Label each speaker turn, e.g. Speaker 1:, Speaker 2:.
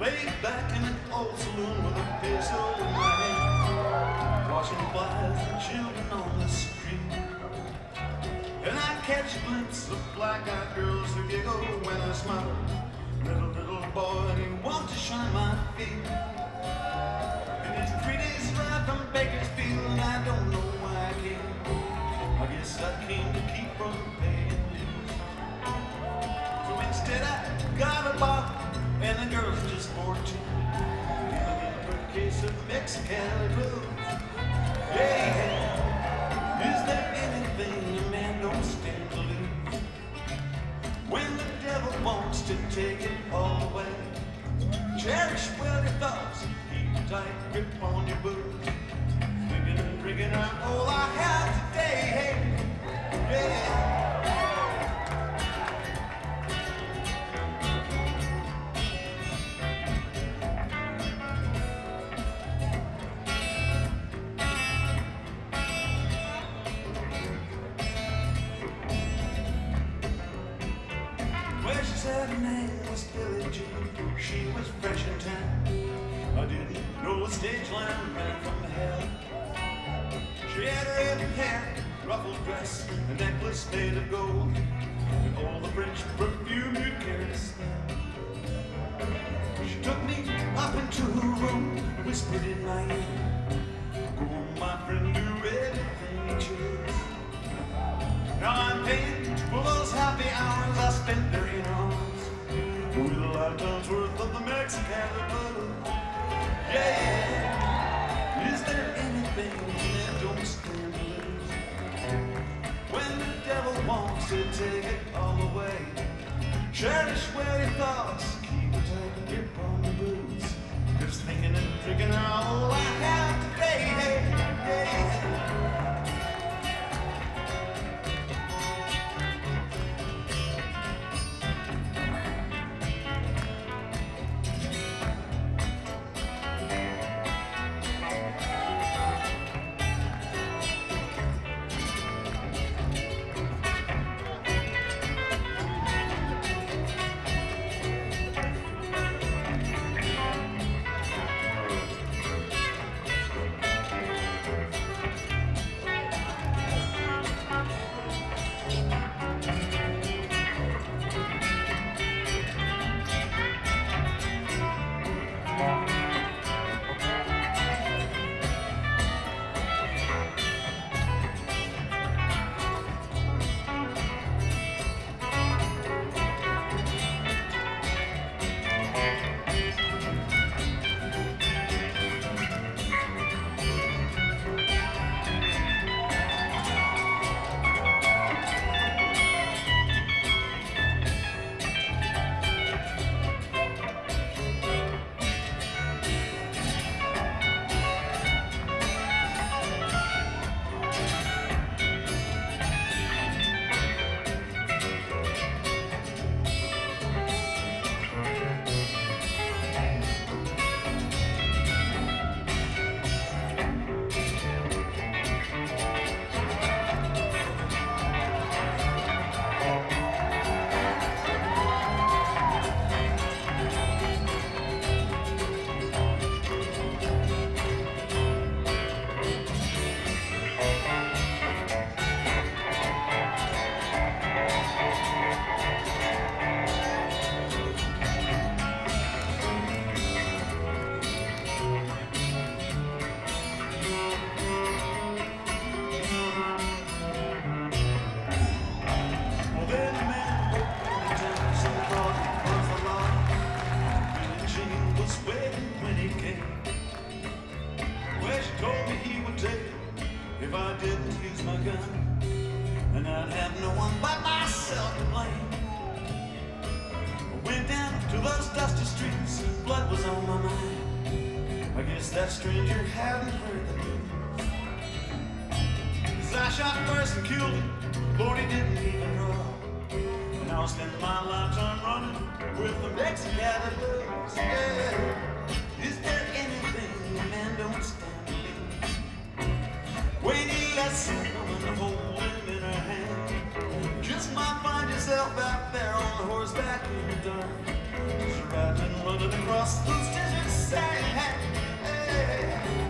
Speaker 1: laid back in an old saloon with a pencil in my hand, watching wives and children on the street. And I catch a glimpse of black-eyed girls who giggle when I smile. Little boy, and he wants to shine my feet. And it's 3 days ride from Bakersfield, and I don't know why I came. I guess I came to keep from paying dues. So instead I got a bottle, and the girls just poured two. Giving for a case of Mexicali blues. Yeah, is there anything a man don't stand to lose? When the devil wants to take it all away, cherish well your thoughts, keep a tight grip on your boots. Thinking and drinking are all I have today. Hey, yeah. Her name was Billie Jean, she was fresh in town. I didn't know a stage line ran from hell. She had red hair, ruffled dress, a necklace made of gold, and all the French perfume you'd care to smell. She took me up into her room, whispered in my ear, "Go, my friend, do everything you choose." Now I'm paying for those happy hours I spent there in arms, with a lifetime's worth of the Mexicali blues. Yeah, is there anything that don't stand to lose? When the devil wants to take it all away, cherish well your thoughts, keep a tight grip on the boots. 'Cause thinking and drinking are all I have today. Yeah. That stranger hadn't heard the news. 'Cause I shot first and killed him, Lord, he didn't even draw. And I'll spend my lifetime running with the Mexicali blues. Yeah, is there anything a man don't stand to lose? When you let some woman hold him in her hand, just might find yourself out there on horseback in the dark, just riding, running across those desert sands. Hey.